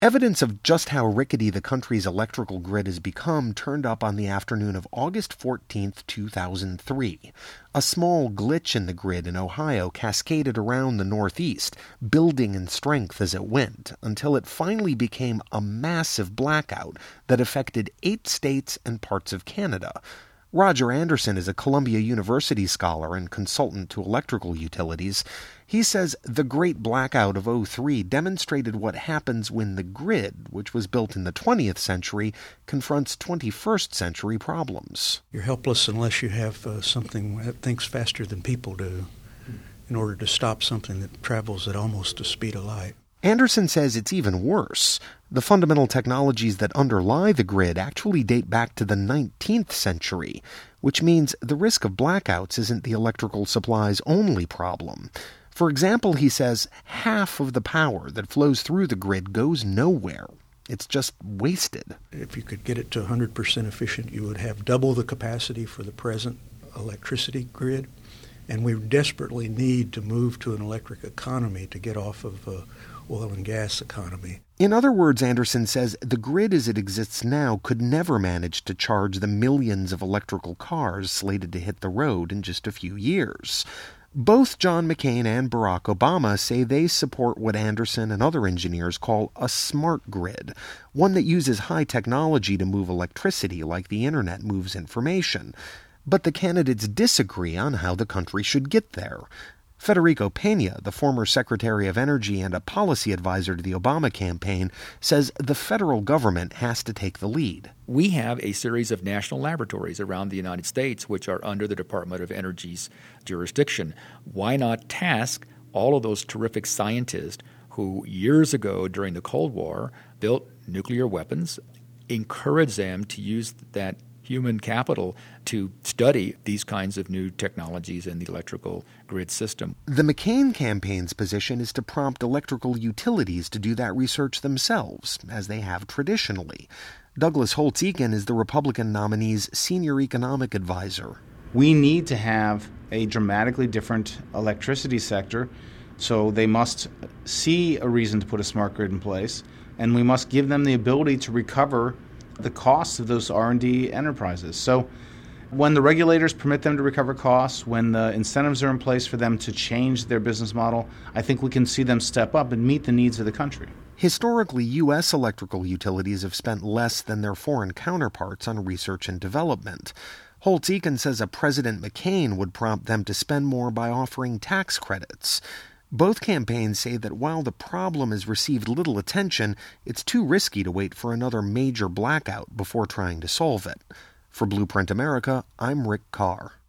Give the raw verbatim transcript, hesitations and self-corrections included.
Evidence of just how rickety the country's electrical grid has become turned up on the afternoon of August fourteenth, two thousand three. A small glitch in the grid in Ohio cascaded around the Northeast, building in strength as it went, until it finally became a massive blackout that affected eight states and parts of Canada. Roger Anderson is a Columbia University scholar and consultant to electrical utilities. He says the Great Blackout of oh three demonstrated what happens when the grid, which was built in the twentieth century, confronts twenty-first century problems. You're helpless unless you have uh, something that thinks faster than people do in order to stop something that travels at almost the speed of light. Anderson says it's even worse. The fundamental technologies that underlie the grid actually date back to the nineteenth century, which means the risk of blackouts isn't the electrical supply's only problem. For example, he says, half of the power that flows through the grid goes nowhere. It's just wasted. If you could get it to one hundred percent efficient, you would have double the capacity for the present electricity grid. And we desperately need to move to an electric economy to get off of uh, oil and gas economy. In other words, Anderson says, the grid as it exists now could never manage to charge the millions of electrical cars slated to hit the road in just a few years. Both John McCain and Barack Obama say they support what Anderson and other engineers call a smart grid, one that uses high technology to move electricity like the internet moves information. But the candidates disagree on how the country should get there. Federico Pena, the former Secretary of Energy and a policy advisor to the Obama campaign, says the federal government has to take the lead. We have a series of national laboratories around the United States which are under the Department of Energy's jurisdiction. Why not task all of those terrific scientists who years ago during the Cold War built nuclear weapons, encourage them to use that human capital to study these kinds of new technologies in the electrical grid system. The McCain campaign's position is to prompt electrical utilities to do that research themselves, as they have traditionally. Douglas Holtz-Eakin is the Republican nominee's senior economic advisor. We need to have a dramatically different electricity sector, so they must see a reason to put a smart grid in place, and we must give them the ability to recover the costs of those R and D enterprises. So when the regulators permit them to recover costs, when the incentives are in place for them to change their business model, I think we can see them step up and meet the needs of the country. Historically, U S electrical utilities have spent less than their foreign counterparts on research and development. Holtz-Eakin says a President McCain would prompt them to spend more by offering tax credits. Both campaigns say that while the problem has received little attention, it's too risky to wait for another major blackout before trying to solve it. For Blueprint America, I'm Rick Carr.